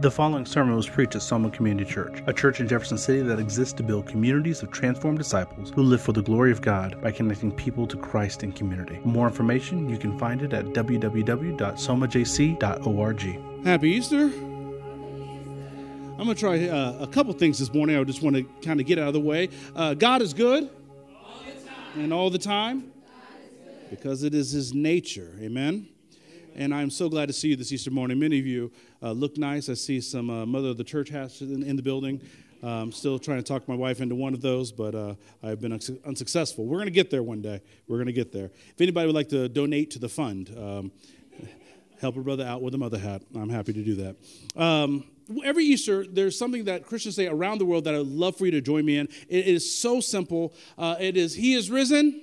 The following sermon was preached at Soma Community Church, a church in Jefferson City that exists to build communities of transformed disciples who live for the glory of God by connecting people to Christ in community. For more information, you can find it at www.somajc.org. Happy Easter. I'm going to try a couple things this morning. I just want to kind of get out of the way. God is good. All the time. And all the time. Because it is his nature. Amen. And I'm so glad to see you this Easter morning. Many of you look nice. I see some Mother of the Church hats in the building. I'm still trying to talk my wife into one of those, but I've been unsuccessful. We're going to get there one day. We're going to get there. If anybody would like to donate to the fund, help a brother out with a mother hat, I'm happy to do that. Every Easter, there's something that Christians say around the world that I would love for you to join me in. It is so simple. It is, He is risen.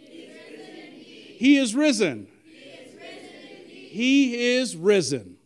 He is risen. He is risen.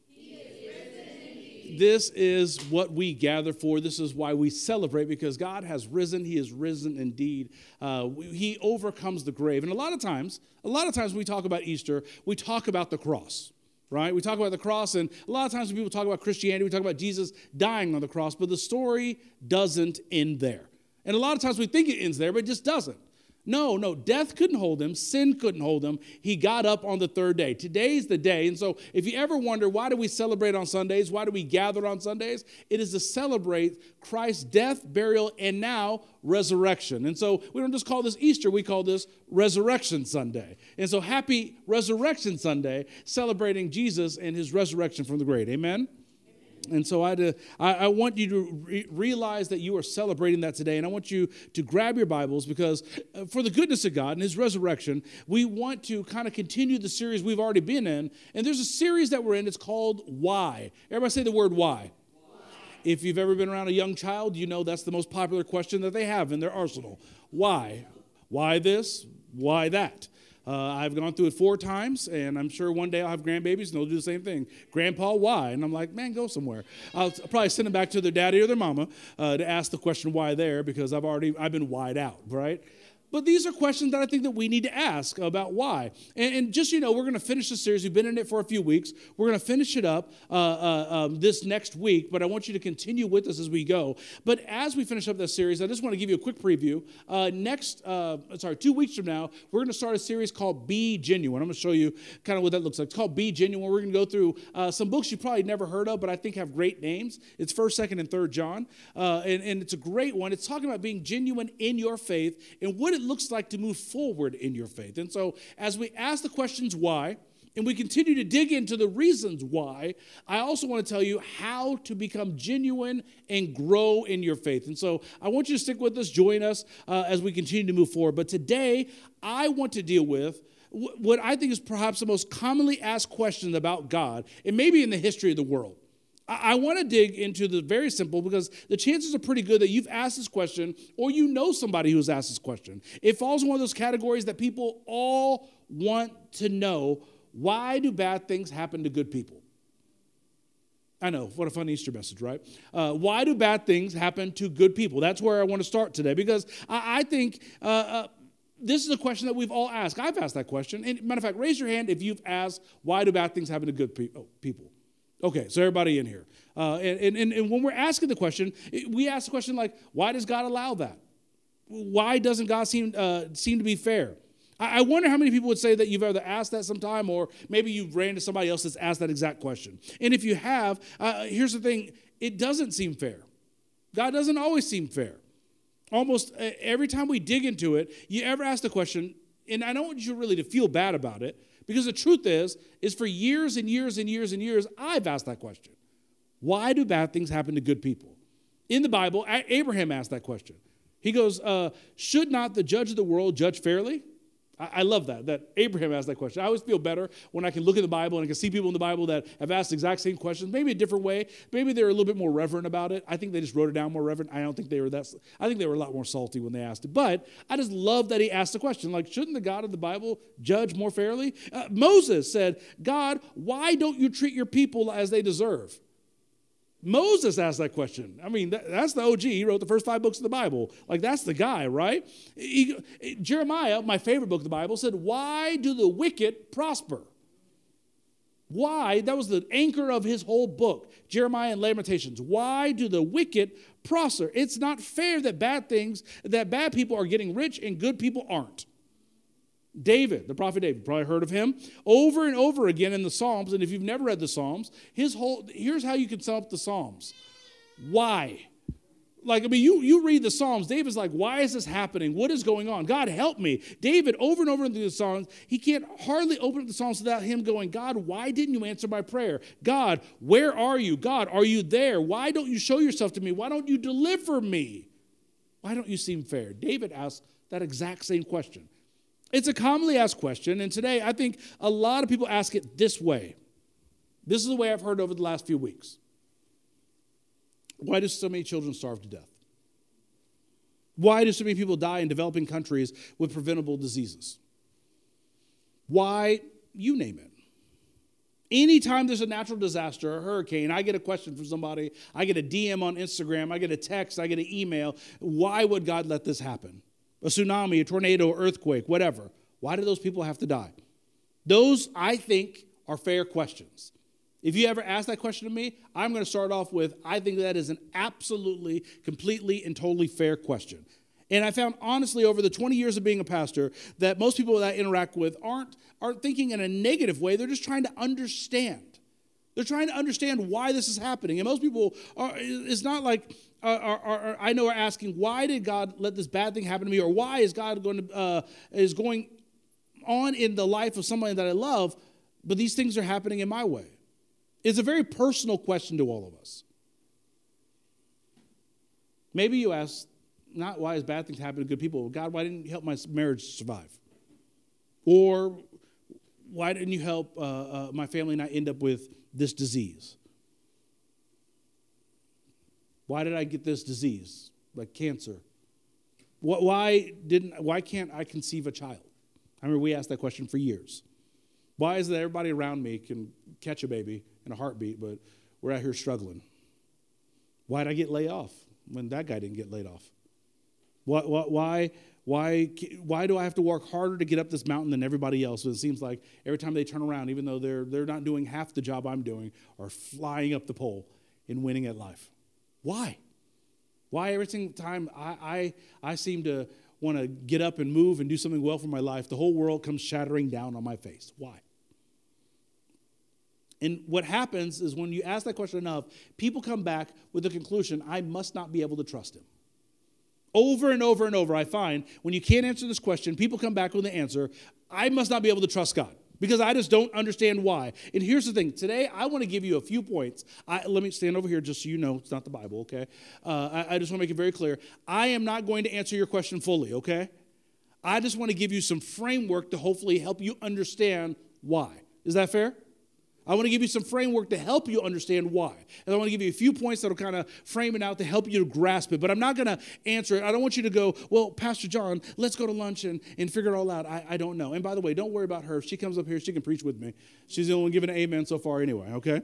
This is what we gather for. This is why we celebrate, because God has risen. He is risen indeed. He overcomes the grave. And a lot of times when we talk about Easter, we talk about the cross, right? We talk about the cross, and a lot of times when people talk about Christianity, we talk about Jesus dying on the cross, but the story doesn't end there. And a lot of times we think it ends there, but it just doesn't. No, death couldn't hold him. Sin couldn't hold him. He got up on the third day. Today's the day. And so if you ever wonder, why do we celebrate on Sundays? Why do we gather on Sundays? It is to celebrate Christ's death, burial, and now resurrection. And so we don't just call this Easter. We call this Resurrection Sunday. And so happy Resurrection Sunday, celebrating Jesus and his resurrection from the grave. Amen? And so I want you to realize that you are celebrating that today. And I want you to grab your Bibles, because for the goodness of God and his resurrection, we want to kind of continue the series we've already been in. And there's a series that we're in. It's called Why. Everybody say the word why. If you've ever been around a young child, you know that's the most popular question that they have in their arsenal. Why? Why this? Why that? I've gone through it 4 times, and I'm sure one day I'll have grandbabies, and they'll do the same thing. Grandpa, why? And I'm like, man, go somewhere. I'll probably send them back to their daddy or their mama to ask the question why there, because I've been whyed out, right? But these are questions that I think that we need to ask about why. And just, we're going to finish the series. We've been in it for a few weeks. We're going to finish it up this next week, but I want you to continue with us as we go. But as we finish up this series, I just want to give you a quick preview. 2 weeks from now, we're going to start a series called Be Genuine. I'm going to show you kind of what that looks like. It's called Be Genuine. We're going to go through some books you've probably never heard of, but I think have great names. It's 1st, 2nd, and 3rd John, and it's a great one. It's talking about being genuine in your faith and what it looks like to move forward in your faith. And so as we ask the questions why, and we continue to dig into the reasons why, I also want to tell you how to become genuine and grow in your faith. And so I want you to stick with us, join us as we continue to move forward. But today, I want to deal with what I think is perhaps the most commonly asked question about God, and maybe in the history of the world. I want to dig into the very simple, because the chances are pretty good that you've asked this question, or you know somebody who's asked this question. It falls in one of those categories that people all want to know: why do bad things happen to good people? I know, what a fun Easter message, right? Why do bad things happen to good people? That's where I want to start today, because I think this is a question that we've all asked. I've asked that question. And matter of fact, raise your hand if you've asked, why do bad things happen to good people? Okay, so everybody in here. And when we're asking the question, we ask the question like, why does God allow that? Why doesn't God seem to be fair? I wonder how many people would say that you've either asked that sometime, or maybe you've ran to somebody else that's asked that exact question. And if you have, here's the thing: it doesn't seem fair. God doesn't always seem fair. Almost every time we dig into it, you ever ask the question, and I don't want you really to feel bad about it, because the truth is for years and years and years and years, I've asked that question. Why do bad things happen to good people? In the Bible, Abraham asked that question. He goes, should not the judge of the world judge fairly? I love that Abraham asked that question. I always feel better when I can look in the Bible and I can see people in the Bible that have asked the exact same questions, maybe a different way. Maybe they're a little bit more reverent about it. I think they just wrote it down more reverent. I don't think they were that. I think they were a lot more salty when they asked it. But I just love that he asked the question, like, shouldn't the God of the Bible judge more fairly? Moses said, God, why don't you treat your people as they deserve? Moses asked that question. I mean, that's the OG. He wrote the first 5 books of the Bible. Like, that's the guy, right? Jeremiah, my favorite book of the Bible, said, why do the wicked prosper? Why? That was the anchor of his whole book, Jeremiah and Lamentations. Why do the wicked prosper? It's not fair that bad people are getting rich and good people aren't. David, the prophet David, probably heard of him over and over again in the Psalms. And if you've never read the Psalms, here's how you can sum up the Psalms. Why? You read the Psalms, David's like, why is this happening? What is going on? God, help me. David, over and over in the Psalms, he can't hardly open up the Psalms without him going, God, why didn't you answer my prayer? God, where are you? God, are you there? Why don't you show yourself to me? Why don't you deliver me? Why don't you seem fair? David asked that exact same question. It's a commonly asked question, and today I think a lot of people ask it this way. This is the way I've heard over the last few weeks. Why do so many children starve to death? Why do so many people die in developing countries with preventable diseases? Why? You name it. Anytime there's a natural disaster, a hurricane, I get a question from somebody, I get a DM on Instagram, I get a text, I get an email. Why would God let this happen? A tsunami, a tornado, earthquake, whatever. Why do those people have to die? Those, I think, are fair questions. If you ever ask that question to me, I'm going to start off with, I think that is an absolutely, completely, and totally fair question. And I found, honestly, over the 20 years of being a pastor, that most people that I interact with aren't thinking in a negative way. They're just trying to understand. They're trying to understand why this is happening. And most people it's not like, I know are asking, why did God let this bad thing happen to me? Or why is God going on in the life of somebody that I love, but these things are happening in my way? It's a very personal question to all of us. Maybe you ask, not why is bad things happening to good people? God, why didn't you help my marriage survive? Or why didn't you help my family not end up with this disease? Why did I get this disease, like cancer? Why can't I conceive a child? I remember we asked that question for years. Why is it that everybody around me can catch a baby in a heartbeat, but we're out here struggling? Why did I get laid off when that guy didn't get laid off? Why do I have to work harder to get up this mountain than everybody else? It seems like every time they turn around, even though they're not doing half the job I'm doing, are flying up the pole and winning at life. Why? Why every single time I seem to want to get up and move and do something well for my life, the whole world comes shattering down on my face? Why? And what happens is when you ask that question enough, people come back with the conclusion, I must not be able to trust him. Over and over and over, I find when you can't answer this question, people come back with the answer, I must not be able to trust God because I just don't understand why. And here's the thing. Today, I want to give you a few points. Let me stand over here just so you know it's not the Bible, okay? I just want to make it very clear. I am not going to answer your question fully, okay? I just want to give you some framework to hopefully help you understand why. Is that fair? I want to give you some framework to help you understand why. And I want to give you a few points that will kind of frame it out to help you to grasp it. But I'm not going to answer it. I don't want you to go, well, Pastor John, let's go to lunch and figure it all out. I don't know. And by the way, don't worry about her. If she comes up here, she can preach with me. She's the only one giving an amen so far anyway, okay?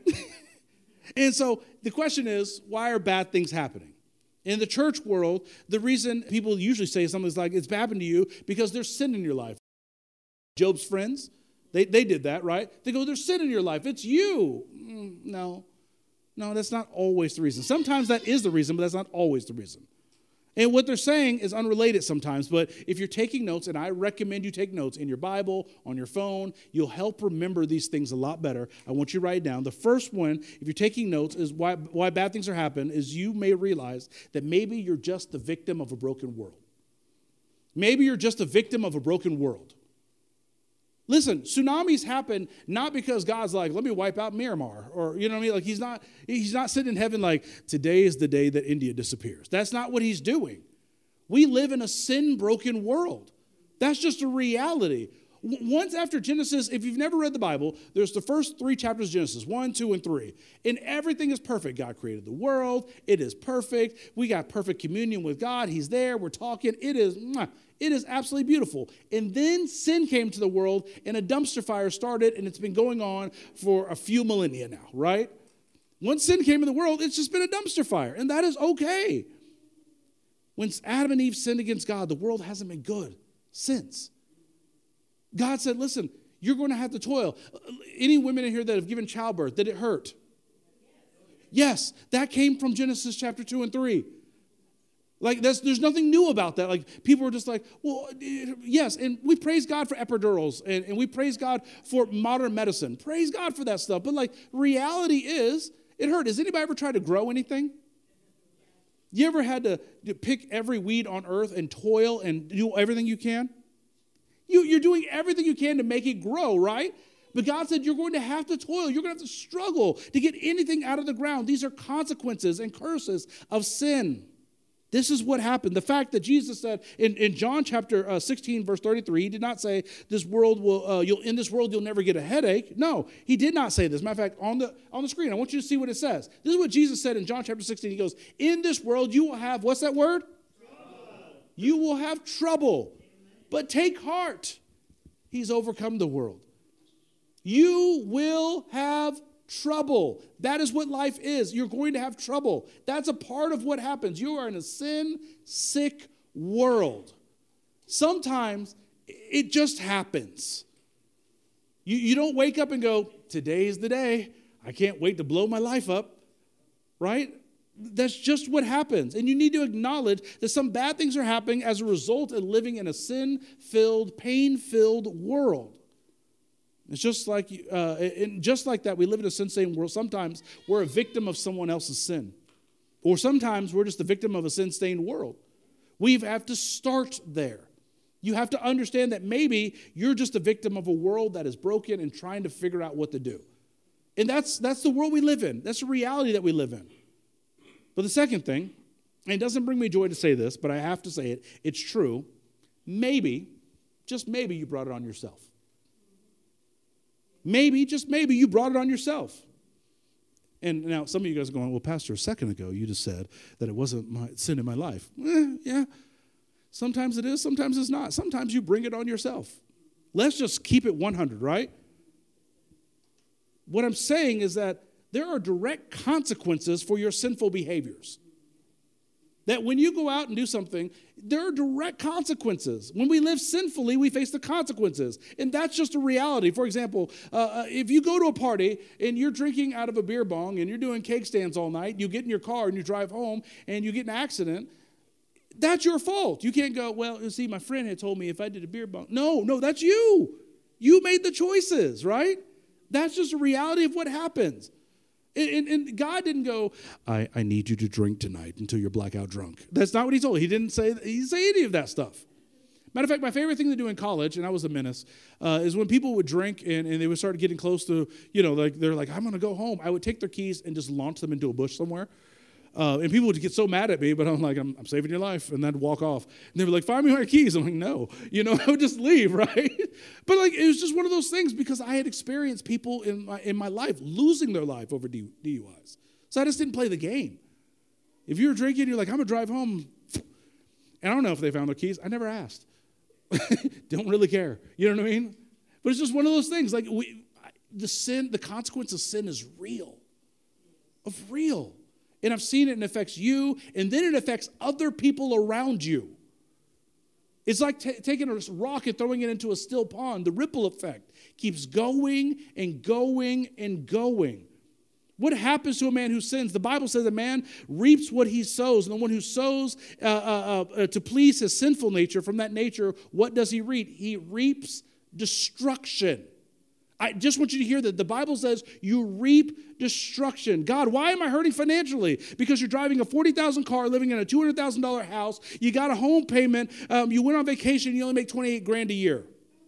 And so the question is, why are bad things happening? In the church world, the reason people usually say something like, it's happened to you because there's sin in your life. Job's friends, They did that, right? They go, there's sin in your life. It's you. No, that's not always the reason. Sometimes that is the reason, but that's not always the reason. And what they're saying is unrelated sometimes, but if you're taking notes, and I recommend you take notes in your Bible, on your phone, you'll help remember these things a lot better. I want you to write it down. The first one, if you're taking notes, is why bad things are happening, is you may realize that maybe you're just the victim of a broken world. Maybe you're just a victim of a broken world. Listen, tsunamis happen not because God's like, let me wipe out Myanmar, or you know what I mean? Like he's not sitting in heaven like, today is the day that India disappears. That's not what he's doing. We live in a sin-broken world. That's just a reality. Once after Genesis, if you've never read the Bible, there's the first 3 chapters of Genesis, 1, 2, and 3. And everything is perfect. God created the world. It is perfect. We got perfect communion with God. He's there. We're talking. It is absolutely beautiful. And then sin came to the world, and a dumpster fire started, and it's been going on for a few millennia now, right? Once sin came in the world, it's just been a dumpster fire, and that is okay. When Adam and Eve sinned against God, the world hasn't been good since. God said, listen, You're going to have to toil. Any women in here that have given childbirth, did it hurt? Yes, that came from Genesis chapter 2 and 3. Like, there's nothing new about that. Like, people are just like, well, yes, and we praise God for epidurals, and we praise God for modern medicine. Praise God for that stuff. But, like, reality is, it hurt. Has anybody ever tried to grow anything? You ever had to pick every weed on earth and toil and do everything you can? You're doing everything you can to make it grow, right? But God said you're going to have to toil. You're going to have to struggle to get anything out of the ground. These are consequences and curses of sin. This is what happened. The fact that Jesus said in John chapter 16, verse 33, he did not say, this world will, in this world you'll never get a headache. No, he did not say this. Matter of fact, on the screen, I want you to see what it says. This is what Jesus said in John chapter 16. He goes, in this world you will have, what's that word? Trouble. You will have trouble. But take heart. He's overcome the world. You will have trouble. That is what life is. You're going to have trouble. That's a part of what happens. You are in a sin-sick world. Sometimes it just happens. You don't wake up and go, today's the day. I can't wait to blow my life up, right? That's just what happens. And you need to acknowledge that some bad things are happening as a result of living in a sin-filled, pain-filled world. It's just like, and just like that, we live in a sin-stained world. Sometimes we're a victim of someone else's sin. Or sometimes we're just the victim of a sin-stained world. We have to start there. You have to understand that maybe you're just a victim of a world that is broken and trying to figure out what to do. And that's the world we live in. That's the reality that we live in. But the second thing, and it doesn't bring me joy to say this, but I have to say it, it's true. Maybe, just maybe you brought it on yourself. Maybe, just maybe, you brought it on yourself. And now some of you guys are going, well, Pastor, a second ago you just said that it wasn't my sin in my life. Yeah, sometimes it is, sometimes it's not. Sometimes you bring it on yourself. Let's just keep it 100, right? What I'm saying is that there are direct consequences for your sinful behaviors. That when you go out and do something, there are direct consequences. When we live sinfully, we face the consequences. And that's just a reality. For example, if you go to a party and you're drinking out of a beer bong and you're doing cake stands all night, you get in your car and you drive home and you get in an accident, that's your fault. You can't go, well, you see, my friend had told me if I did a beer bong. No, that's you. You made the choices, right? That's just a reality of what happens. And God didn't go, I need you to drink tonight until you're blackout drunk. That's not what he told. He didn't say any of that stuff. Matter of fact, my favorite thing to do in college, and I was a menace, is when people would drink and they would start getting close to, like they're like, I'm going to go home. I would take their keys and just launch them into a bush somewhere. And people would get so mad at me, but I'm like, I'm saving your life, and then walk off. And they were like, find me my keys. I'm like, no. I would just leave, right? But like, it was just one of those things because I had experienced people in my life losing their life over DUIs. So I just didn't play the game. If you were drinking, you're like, I'm going to drive home. And I don't know if they found their keys. I never asked. Don't really care. You know what I mean? But it's just one of those things. Like the consequence of sin is real. Real. And I've seen it, and it affects you, and then it affects other people around you. It's like taking a rock and throwing it into a still pond. The ripple effect keeps going and going and going. What happens to a man who sins? The Bible says a man reaps what he sows, and the one who sows to please his sinful nature, from that nature, what does he reap? He reaps destruction. I just want you to hear that the Bible says you reap destruction. God, why am I hurting financially? Because you're driving a $40,000 car, living in a $200,000 house. You got a home payment. You went on vacation. You only make $28,000 a year.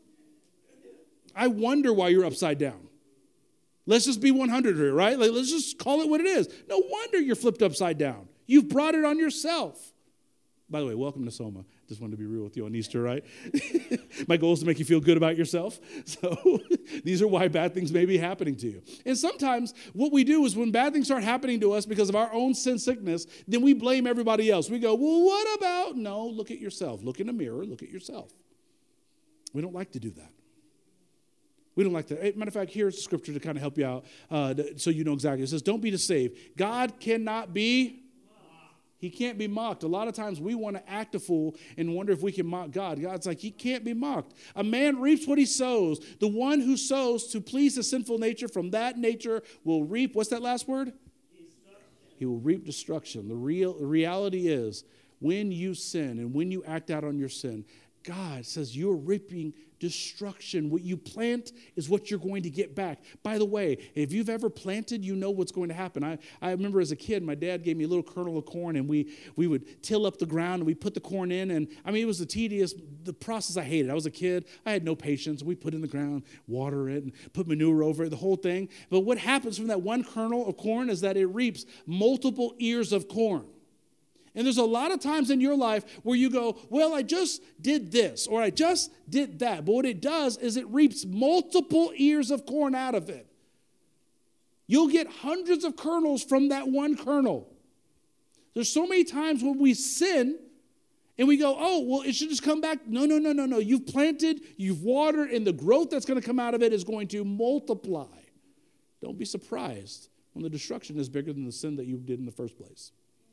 I wonder why you're upside down. Let's just be 100 here, right? Let's just call it what it is. No wonder you're flipped upside down. You've brought it on yourself. By the way, welcome to Soma. Just wanted to be real with you on Easter, right? My goal is to make you feel good about yourself. So these are why bad things may be happening to you. And sometimes what we do is when bad things start happening to us because of our own sin sickness, then we blame everybody else. We go, well, what about? No, look at yourself. Look in the mirror. Look at yourself. We don't like to do that. We don't like that. Matter of fact, here's the scripture to kind of help you out so you know exactly. It says, don't be deceived. God cannot be He can't be mocked. A lot of times we want to act a fool and wonder if we can mock God. God's like, he can't be mocked. A man reaps what he sows. The one who sows to please his sinful nature, from that nature will reap, what's that last word? He will reap destruction. The reality is, when you sin and when you act out on your sin, God says you're reaping destruction. What you plant is what you're going to get back. By the way, if you've ever planted, you know what's going to happen. I remember as a kid, my dad gave me a little kernel of corn, and we would till up the ground, and we put the corn in. And I mean, it was the process I hated. I was a kid. I had no patience. We put it in the ground, water it, and put manure over it, the whole thing. But what happens from that one kernel of corn is that it reaps multiple ears of corn. And there's a lot of times in your life where you go, well, I just did this, or I just did that. But what it does is it reaps multiple ears of corn out of it. You'll get hundreds of kernels from that one kernel. There's so many times when we sin and we go, oh, well, it should just come back. No. You've planted, you've watered, and the growth that's going to come out of it is going to multiply. Don't be surprised when the destruction is bigger than the sin that you did in the first place.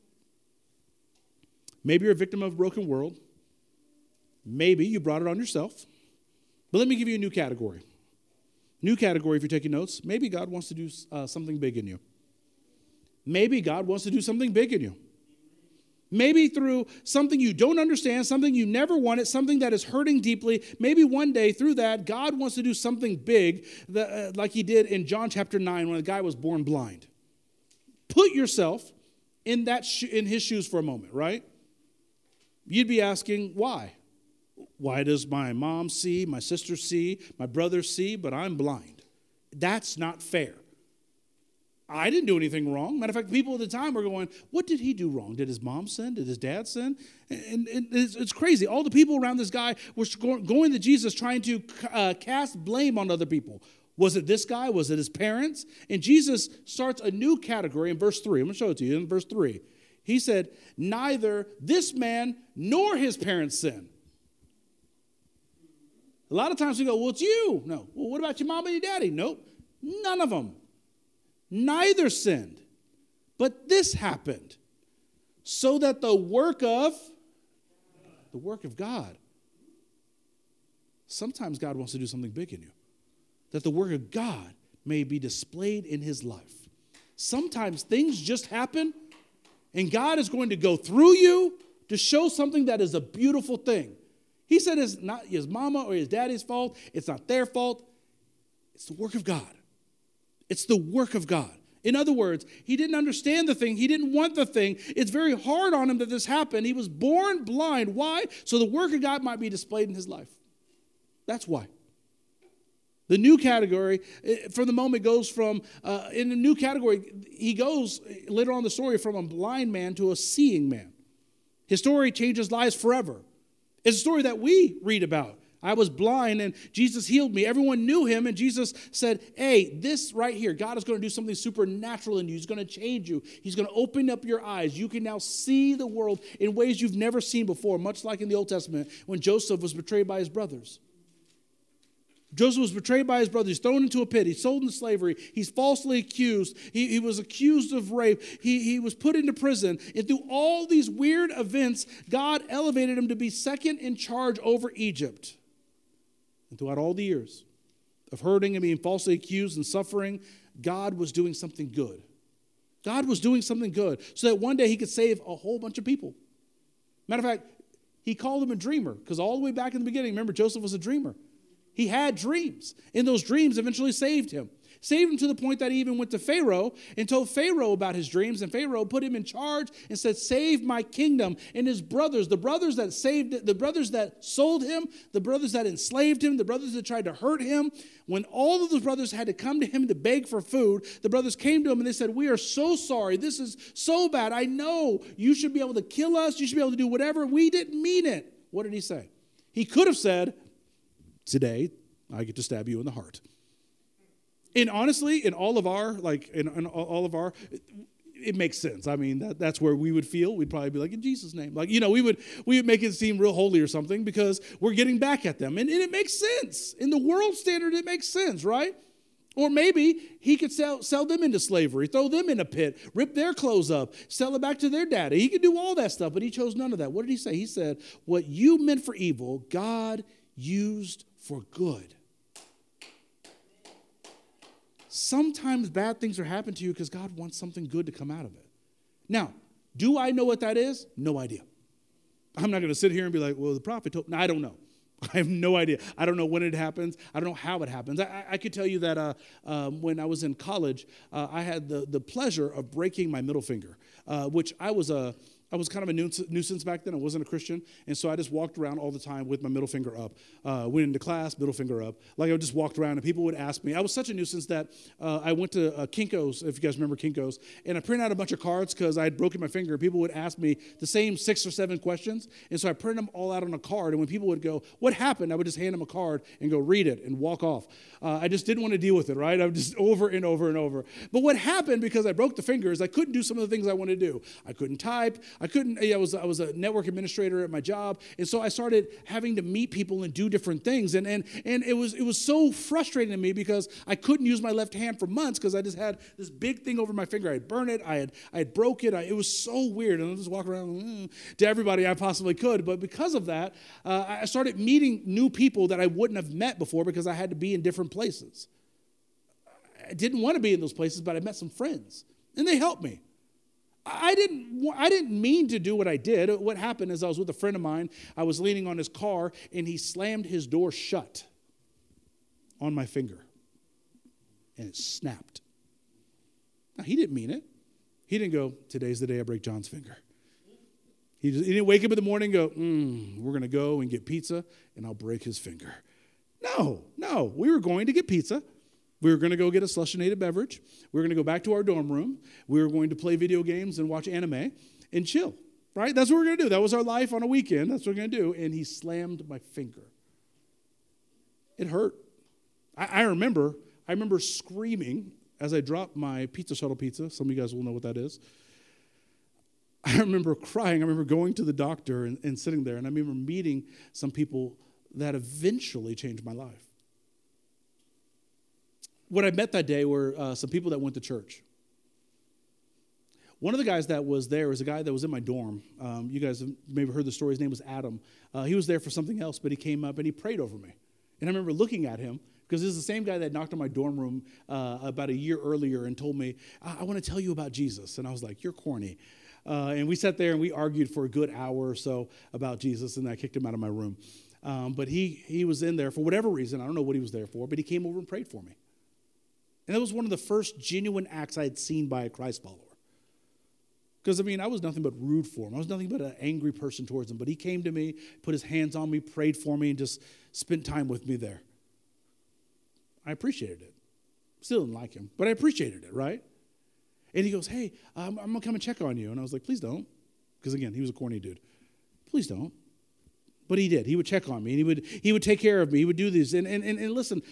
Maybe you're a victim of a broken world. Maybe you brought it on yourself. But let me give you a new category. New category, if you're taking notes. Maybe God wants to do something big in you. Maybe God wants to do something big in you. Maybe through something you don't understand, something you never wanted, something that is hurting deeply. Maybe one day through that, God wants to do something big, like he did in John chapter 9 when the guy was born blind. Put yourself in his shoes for a moment, right? You'd be asking, why? Why does my mom see, my sister see, my brother see, but I'm blind? That's not fair. I didn't do anything wrong. Matter of fact, people at the time were going, what did he do wrong? Did his mom sin? Did his dad sin? And it's crazy. All the people around this guy were going to Jesus trying to cast blame on other people. Was it this guy? Was it his parents? And Jesus starts a new category in verse 3. I'm going to show it to you in verse 3. He said, neither this man nor his parents sin. A lot of times we go, well, it's you. No. Well, what about your mom and your daddy? Nope. None of them. Neither sinned. But this happened so that the work of God. Sometimes God wants to do something big in you. That the work of God may be displayed in his life. Sometimes things just happen, and God is going to go through you to show something that is a beautiful thing. He said it's not his mama or his daddy's fault. It's not their fault. It's the work of God. It's the work of God. In other words, he didn't understand the thing. He didn't want the thing. It's very hard on him that this happened. He was born blind. Why? So the work of God might be displayed in his life. That's why. The new category, for the moment, goes from, in the new category, he goes later on in the story from a blind man to a seeing man. His story changes lives forever. It's a story that we read about. I was blind and Jesus healed me. Everyone knew him and Jesus said, hey, this right here, God is going to do something supernatural in you. He's going to change you. He's going to open up your eyes. You can now see the world in ways you've never seen before, much like in the Old Testament when Joseph was betrayed by his brothers. Joseph was betrayed by his brothers. He's thrown into a pit. He's sold into slavery. He's falsely accused. He was accused of rape. He was put into prison. And through all these weird events, God elevated him to be second in charge over Egypt. And throughout all the years of hurting and being falsely accused and suffering, God was doing something good. God was doing something good so that one day he could save a whole bunch of people. Matter of fact, he called him a dreamer because all the way back in the beginning, remember, Joseph was a dreamer. He had dreams, and those dreams eventually saved him. Saved him to the point that he even went to Pharaoh and told Pharaoh about his dreams, and Pharaoh put him in charge and said, save my kingdom. And his brothers, the brothers that sold him, the brothers that enslaved him, the brothers that tried to hurt him, when all of those brothers had to come to him to beg for food, the brothers came to him and they said, we are so sorry. This is so bad. I know you should be able to kill us. You should be able to do whatever. We didn't mean it. What did he say? He could have said, today, I get to stab you in the heart. And honestly, in all of our, it makes sense. I mean, that's where we would feel. We'd probably be like, in Jesus' name. Like, we would make it seem real holy or something because we're getting back at them. And it makes sense. In the world standard, it makes sense, right? Or maybe he could sell them into slavery, throw them in a pit, rip their clothes up, sell it back to their daddy. He could do all that stuff, but he chose none of that. What did he say? He said, what you meant for evil, God used for good. Sometimes bad things are happening to you because God wants something good to come out of it. Now, do I know what that is? No idea. I'm not going to sit here and be like, well, the prophet told me. No, I don't know. I have no idea. I don't know when it happens. I don't know how it happens. I could tell you that when I was in college, I had the pleasure of breaking my middle finger, which I was kind of a nuisance back then. I wasn't a Christian, and so I just walked around all the time with my middle finger up. Went into class, middle finger up. Like I just walked around, and people would ask me. I was such a nuisance that I went to Kinko's, if you guys remember Kinko's, and I printed out a bunch of cards because I had broken my finger. People would ask me the same 6 or 7 questions, and so I printed them all out on a card, and when people would go, what happened? I would just hand them a card and go, read it, and walk off. I just didn't want to deal with it, right? I would just over and over and over. But what happened, because I broke the fingers, I couldn't do some of the things I wanted to do. I couldn't type. I was a network administrator at my job, and so I started having to meet people and do different things, and it was so frustrating to me because I couldn't use my left hand for months because I just had this big thing over my finger. I had burned it, I had broke it. It was so weird, and I just walk around to everybody I possibly could. But because of that, I started meeting new people that I wouldn't have met before because I had to be in different places. I didn't want to be in those places, but I met some friends, and they helped me. I didn't mean to do what I did. What happened is I was with a friend of mine. I was leaning on his car, and he slammed his door shut on my finger, and it snapped. Now, he didn't mean it. He didn't go, today's the day I break John's finger. He didn't wake up in the morning and go, we're going to go and get pizza, and I'll break his finger. No. We were going to get pizza. We were going to go get a slushinated beverage. We were going to go back to our dorm room. We were going to play video games and watch anime and chill, right? That's what we're going to do. That was our life on a weekend. That's what we're going to do. And he slammed my finger. It hurt. I remember screaming as I dropped my pizza shuttle pizza. Some of you guys will know what that is. I remember crying. I remember going to the doctor and sitting there. And I remember meeting some people that eventually changed my life. What I met that day were some people that went to church. One of the guys that was there was a guy that was in my dorm. You guys have maybe heard the story. His name was Adam. He was there for something else, but he came up and he prayed over me. And I remember looking at him, because this is the same guy that knocked on my dorm room about a year earlier and told me, I want to tell you about Jesus. And I was like, you're corny. And we sat there and we argued for a good hour or so about Jesus, and I kicked him out of my room. But he was in there for whatever reason. I don't know what he was there for, but he came over and prayed for me. And that was one of the first genuine acts I had seen by a Christ follower. Because, I was nothing but rude for him. I was nothing but an angry person towards him. But he came to me, put his hands on me, prayed for me, and just spent time with me there. I appreciated it. Still didn't like him, but I appreciated it, right? And he goes, hey, I'm going to come and check on you. And I was like, please don't. Because, again, he was a corny dude. Please don't. But he did. He would check on me, and he would take care of me. He would do this. And listen,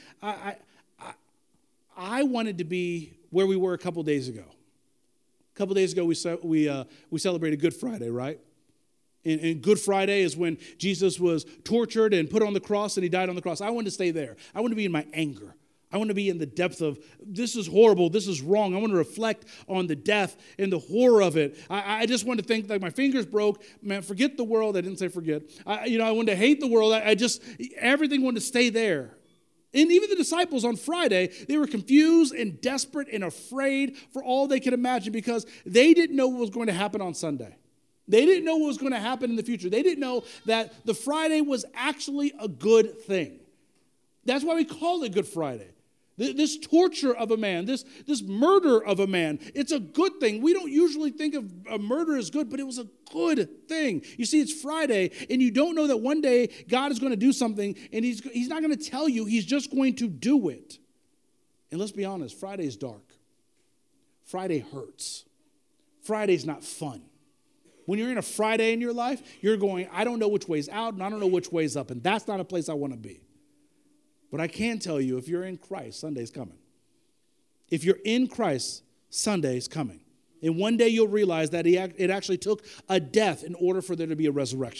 I wanted to be where we were a couple days ago. A couple days ago, we celebrated Good Friday, right? And Good Friday is when Jesus was tortured and put on the cross, and he died on the cross. I wanted to stay there. I wanted to be in my anger. I want to be in the depth of, this is horrible, this is wrong. I want to reflect on the death and the horror of it. I just want to think, like, my fingers broke. Man, forget the world. I didn't say forget. I wanted to hate the world. Everything wanted to stay there. And even the disciples on Friday, they were confused and desperate and afraid for all they could imagine because they didn't know what was going to happen on Sunday. They didn't know what was going to happen in the future. They didn't know that the Friday was actually a good thing. That's why we call it Good Friday. This torture of a man, this murder of a man, it's a good thing. We don't usually think of a murder as good, but it was a good thing. You see, it's Friday, and you don't know that one day God is going to do something, and he's not going to tell you. He's just going to do it. And let's be honest, Friday's dark. Friday hurts. Friday's not fun. When you're in a Friday in your life, you're going, I don't know which way's out, and I don't know which way's up, and that's not a place I want to be. But I can tell you, if you're in Christ, Sunday's coming. If you're in Christ, Sunday's coming. And one day you'll realize that it actually took a death in order for there to be a resurrection.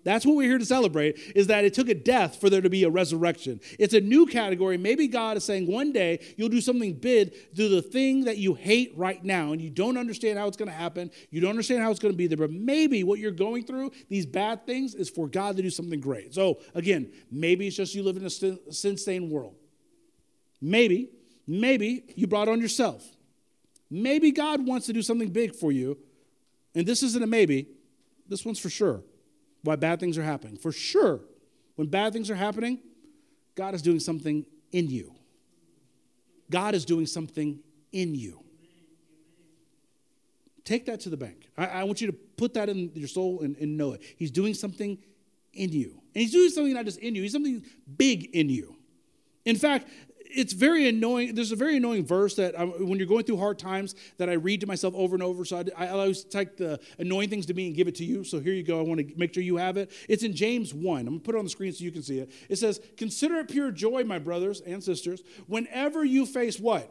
That's what we're here to celebrate, is that it took a death for there to be a resurrection. It's a new category. Maybe God is saying one day you'll do something big through the thing that you hate right now, and you don't understand how it's going to happen. You don't understand how it's going to be there, but maybe what you're going through, these bad things, is for God to do something great. So again, maybe it's just you live in a sin-stained world. Maybe you brought on yourself. Maybe God wants to do something big for you, and this isn't a maybe. This one's for sure. Why bad things are happening. For sure, when bad things are happening, God is doing something in you. God is doing something in you. Take that to the bank. I want you to put that in your soul and know it. He's doing something in you. And he's doing something not just in you, he's something big in you. In fact, it's very annoying. There's a very annoying verse that when you're going through hard times that I read to myself over and over. So I always take the annoying things to me and give it to you. So here you go. I want to make sure you have it. It's in James 1. I'm going to put it on the screen so you can see it. It says, consider it pure joy, my brothers and sisters, whenever you face what?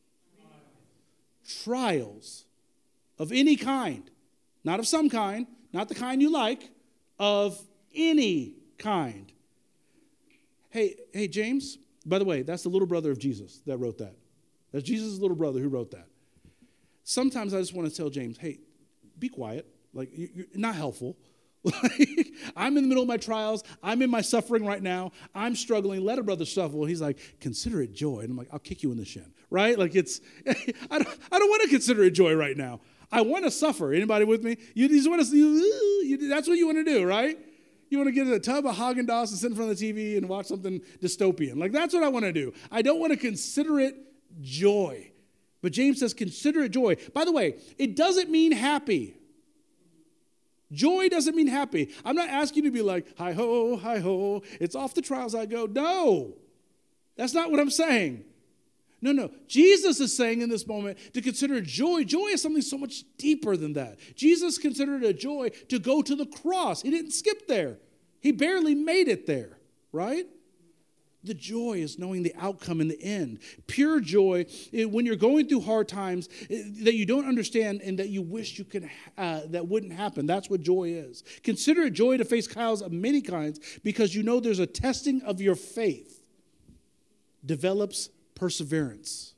Trials of any kind. Not of some kind. Not the kind you like. Of any kind. Hey, James. By the way, that's the little brother of Jesus that wrote that. That's Jesus' little brother who wrote that. Sometimes I just want to tell James, hey, be quiet. Like, you're not helpful. I'm in the middle of my trials. I'm in my suffering right now. I'm struggling. Let a brother suffer. He's like, consider it joy. And I'm like, I'll kick you in the shin, right? Like I don't want to consider it joy right now. I want to suffer. Anybody with me? You just want to. That's what you want to do, right? You want to get in a tub of Haagen-Dazs and sit in front of the TV and watch something dystopian. Like, that's what I want to do. I don't want to consider it joy. But James says, consider it joy. By the way, it doesn't mean happy. Joy doesn't mean happy. I'm not asking you to be like, hi-ho, it's off the trials I go. No, that's not what I'm saying. No. Jesus is saying in this moment to consider joy. Joy is something so much deeper than that. Jesus considered it a joy to go to the cross. He didn't skip there. He barely made it there, right? The joy is knowing the outcome in the end. Pure joy, when you're going through hard times that you don't understand and that you wish you could, that wouldn't happen. That's what joy is. Consider it joy to face trials of many kinds because you know there's a testing of your faith. Develops perseverance.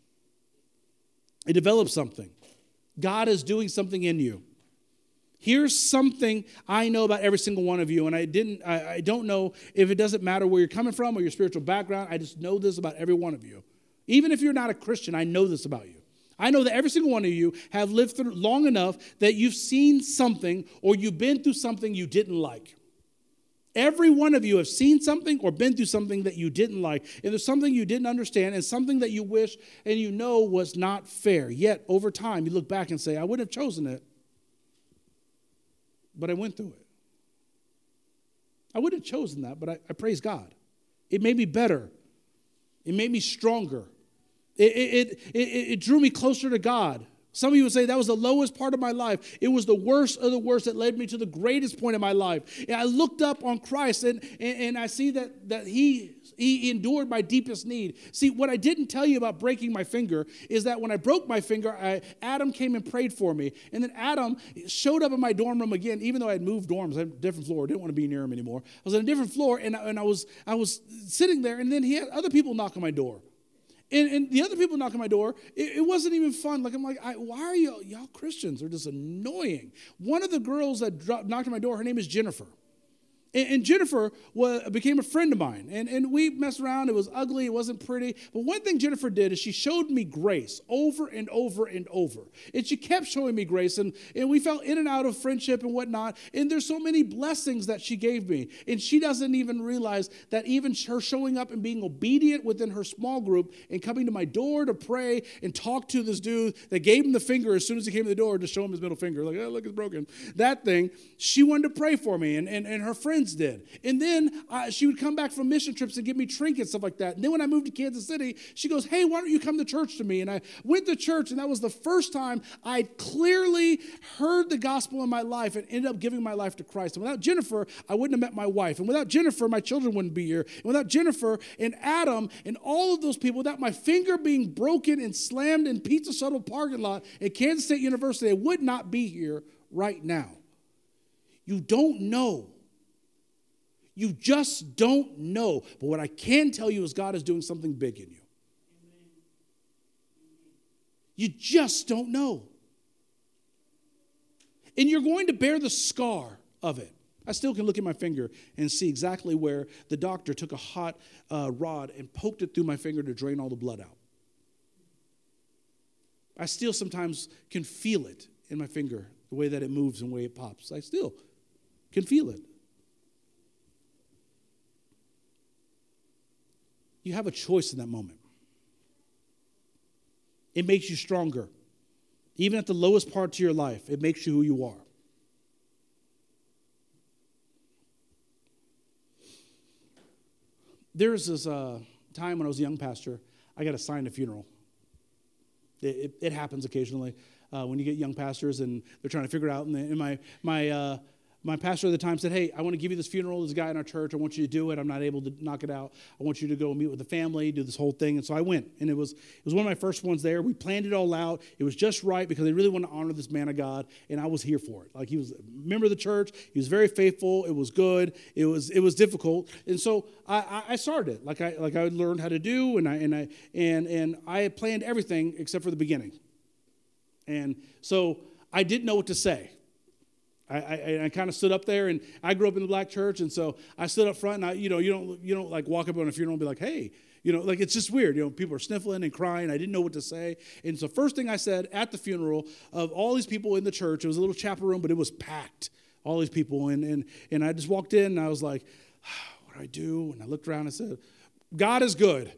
It develops something. God is doing something in you. Here's something I know about every single one of you, and I don't know if it doesn't matter where you're coming from or your spiritual background. I just know this about every one of you. Even if you're not a Christian, I know this about you. I know that every single one of you have lived through long enough that you've seen something or you've been through something you didn't like. Every one of you have seen something or been through something that you didn't like. And there's something you didn't understand and something that you wish and you know was not fair. Yet, over time, you look back and say, I wouldn't have chosen it, but I went through it. I wouldn't have chosen that, but I praise God. It made me better. It made me stronger. It drew me closer to God. Some of you would say that was the lowest part of my life. It was the worst of the worst that led me to the greatest point in my life. And I looked up on Christ and I see that he endured my deepest need. See, what I didn't tell you about breaking my finger is that when I broke my finger, Adam came and prayed for me. And then Adam showed up in my dorm room again, even though I had moved dorms, I had a different floor. I didn't want to be near him anymore. I was on a different floor and I was sitting there, and then he had other people knock on my door. And the other people knocking on my door, it wasn't even fun. Like, I'm like, why are y'all Christians? They're just annoying. One of the girls that knocked on my door, her name is Jennifer. And Jennifer became a friend of mine. And we messed around. It was ugly. It wasn't pretty. But one thing Jennifer did is she showed me grace over and over and over. And she kept showing me grace. And we fell in and out of friendship and whatnot. And there's so many blessings that she gave me. And she doesn't even realize that even her showing up and being obedient within her small group and coming to my door to pray and talk to this dude that gave him the finger as soon as he came to the door to show him his middle finger. Like, oh, look, it's broken. That thing, she wanted to pray for me. And her friends did. And then she would come back from mission trips and give me trinkets, stuff like that. And then when I moved to Kansas City, she goes, hey, why don't you come to church to me? And I went to church, and that was the first time I clearly heard the gospel in my life and ended up giving my life to Christ. And without Jennifer, I wouldn't have met my wife. And without Jennifer, my children wouldn't be here. And without Jennifer and Adam and all of those people, without my finger being broken and slammed in Pizza Shuttle parking lot at Kansas State University, I would not be here right now. You don't know You just don't know. But what I can tell you is God is doing something big in you. You just don't know. And you're going to bear the scar of it. I still can look at my finger and see exactly where the doctor took a hot rod and poked it through my finger to drain all the blood out. I still sometimes can feel it in my finger, the way that it moves and the way it pops. I still can feel it. You have a choice in that moment. It makes you stronger. Even at the lowest parts of your life, it makes you who you are. There was this time when I was a young pastor, I got assigned a funeral. It happens occasionally when you get young pastors and they're trying to figure it out. And my pastor at the time said, hey, I want to give you this funeral. There's a guy in our church. I want you to do it. I'm not able to knock it out. I want you to go meet with the family, do this whole thing. And so I went. And it was one of my first ones there. We planned it all out. It was just right because they really want to honor this man of God. And I was here for it. Like, he was a member of the church. He was very faithful. It was good. It was difficult. And so I started it like I learned how to do. And I had planned everything except for the beginning. And so I didn't know what to say. I kind of stood up there, and I grew up in the black church, and so I stood up front, and you don't like walk up on a funeral and be like, hey, like, it's just weird. People are sniffling and crying. I didn't know what to say. And so first thing I said at the funeral of all these people in the church, it was a little chapel room, but it was packed, all these people. And I just walked in, and I was like, what do I do? And I looked around and said, God is good.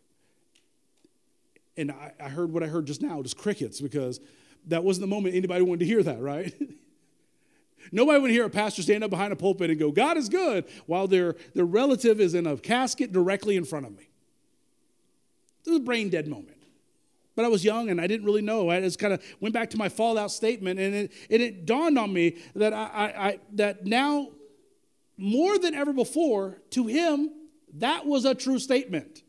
And I heard what I heard just now, just crickets, because that wasn't the moment anybody wanted to hear that, right? Nobody would hear a pastor stand up behind a pulpit and go, God is good, while their relative is in a casket directly in front of me. It was a brain dead moment. But I was young and I didn't really know. I just kind of went back to my fallout statement, and it dawned on me that that now, more than ever before, to him, that was a true statement.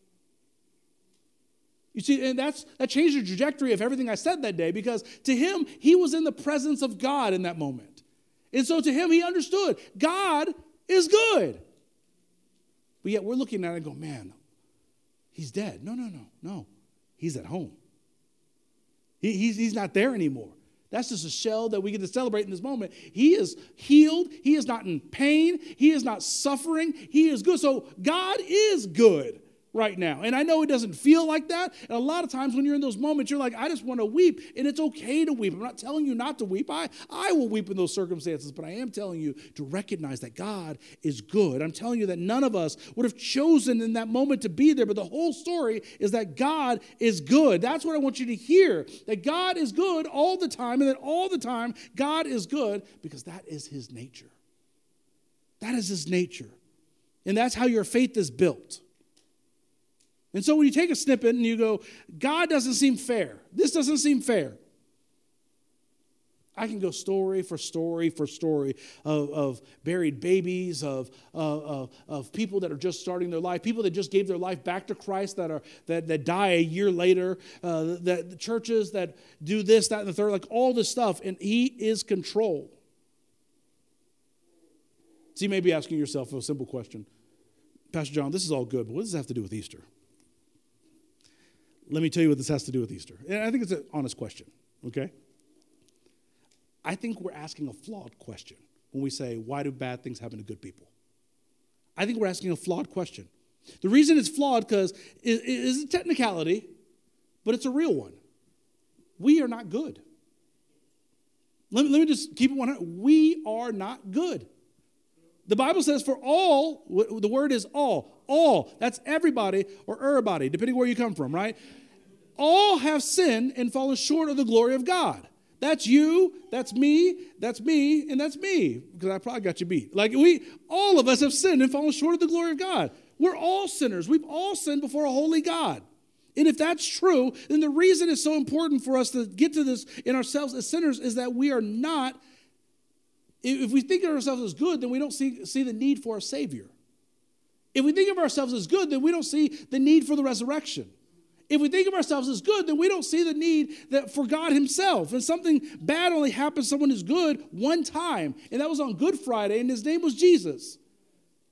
You see, and that changed the trajectory of everything I said that day, because to him, he was in the presence of God in that moment. And so to him, he understood God is good. But yet we're looking at it and go, man, he's dead. No. He's at home. He's not there anymore. That's just a shell that we get to celebrate in this moment. He is healed. He is not in pain. He is not suffering. He is good. So God is good right now. And I know it doesn't feel like that. And a lot of times when you're in those moments, you're like, I just want to weep. And it's okay to weep. I'm not telling you not to weep. I will weep in those circumstances. But I am telling you to recognize that God is good. I'm telling you that none of us would have chosen in that moment to be there. But the whole story is that God is good. That's what I want you to hear. That God is good all the time. And that all the time God is good, because that is his nature. That is his nature. And that's how your faith is built. And so when you take a snippet and you go, God doesn't seem fair. This doesn't seem fair. I can go story for story for story of buried babies, of people that are just starting their life, people that just gave their life back to Christ that die a year later, that the churches that do this, that, and the third, like all this stuff, and he is control. So you may be asking yourself a simple question. Pastor John, this is all good, but what does this have to do with Easter? Let me tell you what this has to do with Easter. And I think it's an honest question, okay? I think we're asking a flawed question when we say, why do bad things happen to good people? I think we're asking a flawed question. The reason it's flawed because it is a technicality, but it's a real one. We are not good. Let me just keep it 100. We are not good. The Bible says for all, the word is all, that's everybody or everybody, depending where you come from, right? All have sinned and fallen short of the glory of God. That's you, that's me, and that's me, because I probably got you beat. Like all of us have sinned and fallen short of the glory of God. We're all sinners. We've all sinned before a holy God. And if that's true, then the reason it's so important for us to get to this in ourselves as sinners is that we are not. If we think of ourselves as good, then we don't see the need for a Savior. If we think of ourselves as good, then we don't see the need for the resurrection. If we think of ourselves as good, then we don't see the need for God himself. And something bad only happens to someone who's good one time, and that was on Good Friday, and his name was Jesus.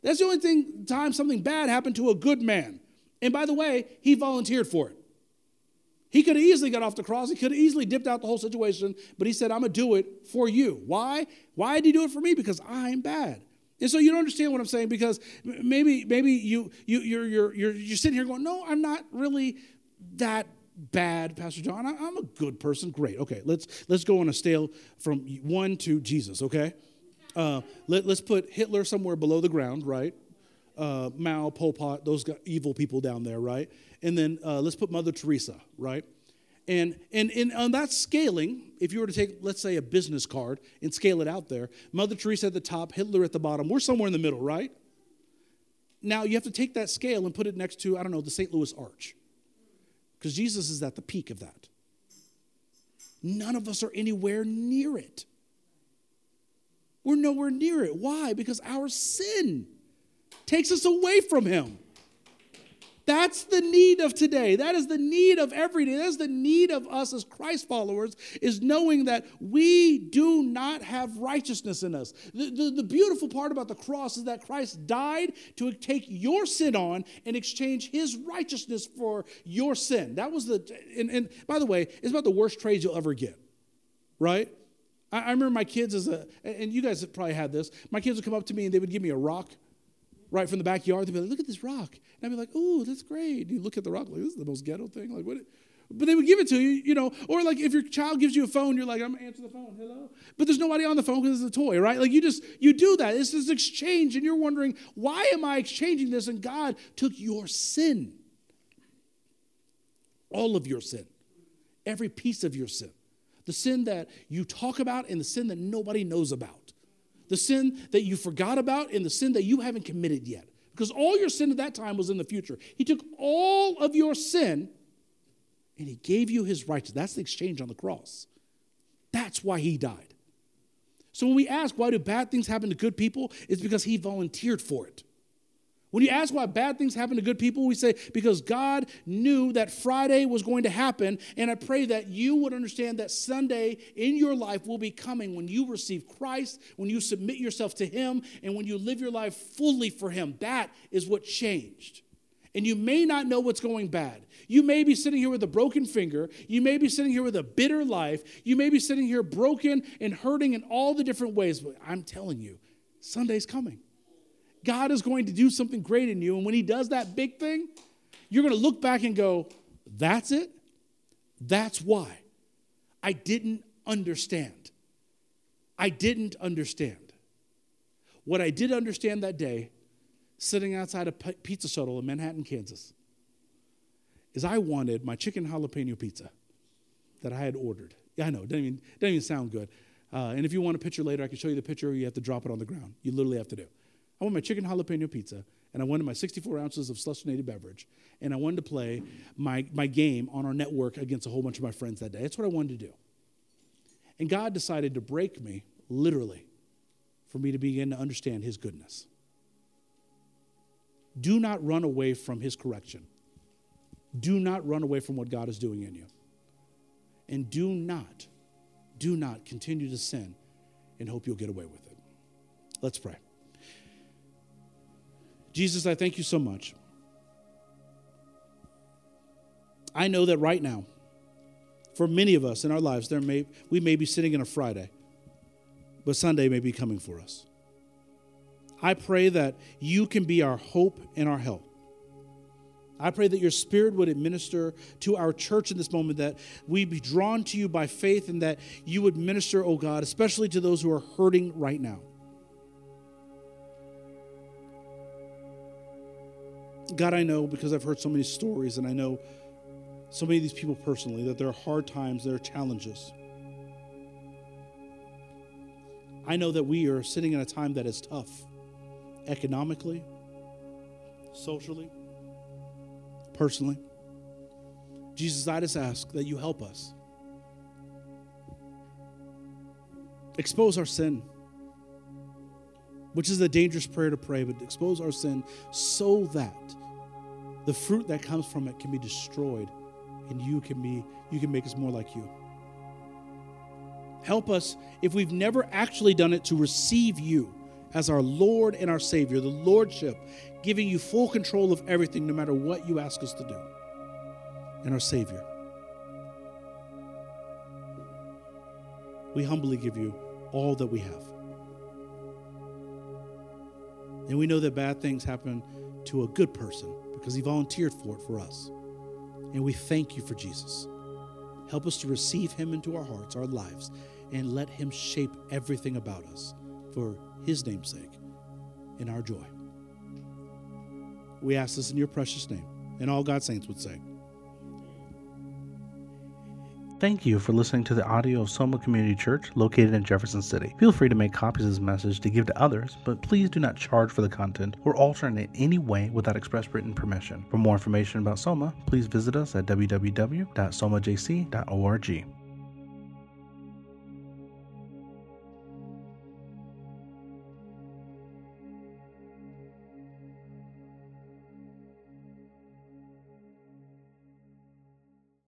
That's the only time something bad happened to a good man. And by the way, he volunteered for it. He could have easily got off the cross. He could have easily dipped out the whole situation, but he said, I'm going to do it for you. Why? Why did he do it for me? Because I'm bad. And so you don't understand what I'm saying, because maybe you're sitting here going, no, I'm not really that bad, Pastor John. I'm a good person. Great. Okay, let's go on a scale from 1 to Jesus, okay? Let's put Hitler somewhere below the ground, right? Mao, Pol Pot, those evil people down there, right? And then let's put Mother Teresa, right? And on that scaling, if you were to take, let's say, a business card and scale it out there, Mother Teresa at the top, Hitler at the bottom, we're somewhere in the middle, right? Now, you have to take that scale and put it next to, I don't know, the St. Louis Arch, because Jesus is at the peak of that. None of us are anywhere near it. We're nowhere near it. Why? Because our sin takes us away from him. That's the need of today. That is the need of every day. That's the need of us as Christ followers, is knowing that we do not have righteousness in us. The beautiful part about the cross is that Christ died to take your sin on and exchange his righteousness for your sin. That was and by the way, it's about the worst trade you'll ever get, right? I remember my kids and you guys have probably had this, my kids would come up to me and they would give me a rock right from the backyard. They'd be like, look at this rock. And I'd be like, oh, that's great. And you look at the rock, like, this is the most ghetto thing. Like, what? But they would give it to you, you know. Or like if your child gives you a phone, you're like, I'm going to answer the phone. Hello? But there's nobody on the phone because it's a toy, right? Like you do that. It's this exchange, and you're wondering, why am I exchanging this? And God took your sin. All of your sin. Every piece of your sin. The sin that you talk about and the sin that nobody knows about. The sin that you forgot about and the sin that you haven't committed yet. Because all your sin at that time was in the future. He took all of your sin and he gave you his righteousness. That's the exchange on the cross. That's why he died. So when we ask, why do bad things happen to good people? It's because he volunteered for it. When you ask why bad things happen to good people, we say, because God knew that Friday was going to happen, and I pray that you would understand that Sunday in your life will be coming when you receive Christ, when you submit yourself to him, and when you live your life fully for him. That is what changed. And you may not know what's going bad. You may be sitting here with a broken finger. You may be sitting here with a bitter life. You may be sitting here broken and hurting in all the different ways, but I'm telling you, Sunday's coming. God is going to do something great in you. And when he does that big thing, you're going to look back and go, that's it? That's why. I didn't understand. I didn't understand. What I did understand that day, sitting outside a pizza shuttle in Manhattan, Kansas, is I wanted my chicken jalapeno pizza that I had ordered. Yeah, I know, doesn't even sound good. And if you want a picture later, I can show you the picture, or you have to drop it on the ground. You literally have to do. I wanted my chicken jalapeno pizza, and I wanted my 64 ounces of Slushinated beverage, and I wanted to play my game on our network against a whole bunch of my friends that day. That's what I wanted to do. And God decided to break me, literally, for me to begin to understand his goodness. Do not run away from his correction. Do not run away from what God is doing in you. And do not continue to sin and hope you'll get away with it. Let's pray. Jesus, I thank you so much. I know that right now, for many of us in our lives, we may be sitting in a Friday, but Sunday may be coming for us. I pray that you can be our hope and our help. I pray that your Spirit would administer to our church in this moment, that we be drawn to you by faith, and that you would minister, oh God, especially to those who are hurting right now. God, I know, because I've heard so many stories, and I know so many of these people personally, that there are hard times, there are challenges. I know that we are sitting in a time that is tough, economically, socially, personally. Jesus, I just ask that you help us. Expose our sin, which is a dangerous prayer to pray, but expose our sin so that the fruit that comes from it can be destroyed, and you can make us more like you. Help us, if we've never actually done it, to receive you as our Lord and our Savior, the Lordship, giving you full control of everything no matter what you ask us to do, and our Savior. We humbly give you all that we have. And we know that bad things happen to a good person because he volunteered for it for us. And we thank you for Jesus. Help us to receive him into our hearts, our lives, and let him shape everything about us for his name's sake and our joy. We ask this in your precious name. And all God's saints would say. Thank you for listening to the audio of Soma Community Church located in Jefferson City. Feel free to make copies of this message to give to others, but please do not charge for the content or alter it in any way without express written permission. For more information about Soma, please visit us at www.somajc.org.